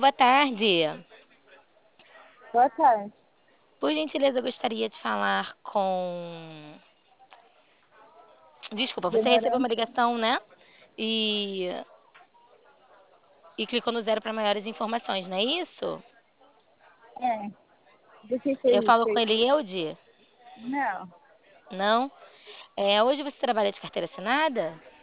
boa tarde. Boa tarde. Por gentileza, eu gostaria de falar com. Desculpa, você recebeu uma Ignorante? ligação, né? E, e clicou no zero para maiores informações, não é isso? É. Do que Eu falo com serviço? Elielde? Não. Não? Hoje você trabalha de carteira assinada?